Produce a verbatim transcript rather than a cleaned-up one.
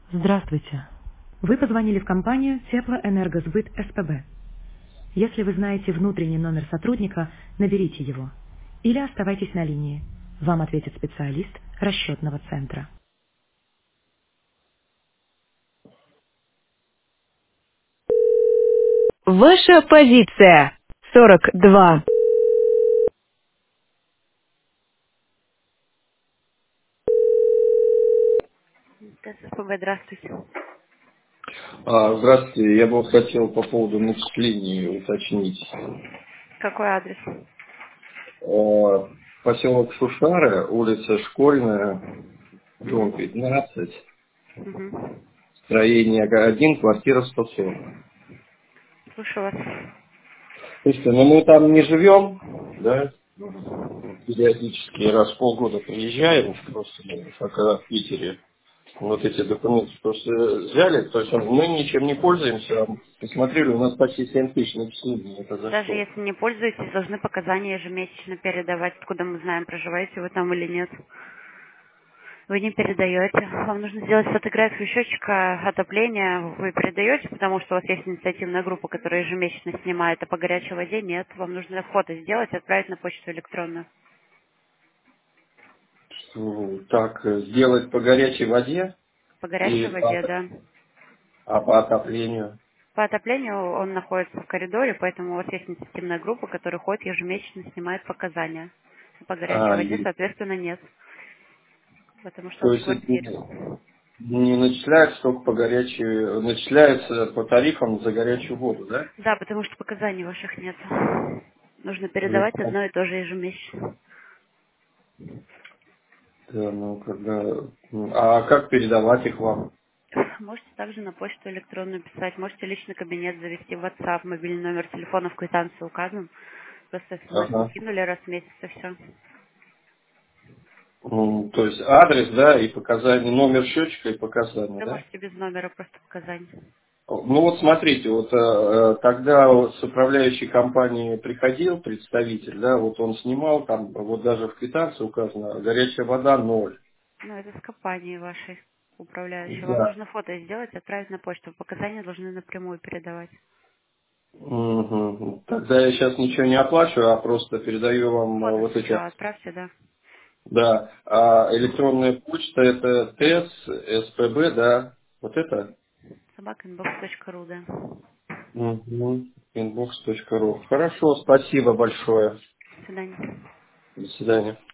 Здравствуйте. Вы позвонили в компанию Теплоэнергосбыт СПБ. Если вы знаете внутренний номер сотрудника, наберите его. Или оставайтесь на линии. Вам ответит специалист расчетного центра. Ваша позиция. сорок два. СПБ, здравствуйте. А, здравствуйте, я бы вот хотел по поводу начислений уточнить. Какой адрес? А, Поселок Шушары, улица Школьная, дом Угу. пятнадцать, Угу. строение один, квартира сто сорок. Слушаю вас. Слушайте, ну мы там не живем, да? Периодически раз в полгода приезжаем, просто ну, пока в Питере. Вот эти документы просто взяли, то есть мы ничем не пользуемся. Посмотрели, у нас почти семь тысяч начислений. Это за Даже что? если не пользуетесь, должны показания ежемесячно передавать, откуда мы знаем, проживаете вы там или нет. Вы не передаете. Вам нужно сделать фотографию счетчика отопления. Вы передаете, потому что у вас есть инициативная группа, которая ежемесячно снимает, а по горячей воде нет. Вам нужно фото сделать и отправить на почту электронную. Ну, так, э, сделать по горячей воде По горячей и воде, по, да. а по отоплению. По отоплению он находится в коридоре, поэтому у вас есть инициативная группа, которая ходит ежемесячно, снимает показания. По горячей А, воде, и- соответственно, нет, потому что то он есть свой это дверь. не, не начисляется только по горячей, начисляется по тарифам за горячую воду, да? Да, потому что показаний ваших нет. Нужно Ну, передавать одно и то же ежемесячно. да, ну, когда, ну, а как передавать их вам? Можете также на почту электронную писать, можете личный кабинет завести в WhatsApp, мобильный номер телефона в квитанции указан. Просто смс Ага. скинули раз в месяц и все. Ну, то есть адрес, да, и показания, номер счетчика и показания, Вы да? можете без номера просто показаний. Ну вот смотрите, вот э, э, когда вот с управляющей компании приходил представитель, да, вот он снимал, там вот даже в квитанции указано, горячая вода ноль. Ну, это с компанией вашей управляющей. Вам Да. нужно фото сделать, отправить на почту. Показания должны напрямую передавать. Мгм. Тогда я сейчас ничего не оплачиваю, а просто передаю вам э, Фото вот эти. сначала отправьте, да. Да. А электронная почта это ТЭС, СПБ, да. Вот это? собака инбокс точка ру, да. Угу. inbox точка ру. Хорошо, спасибо большое. До свидания. До свидания.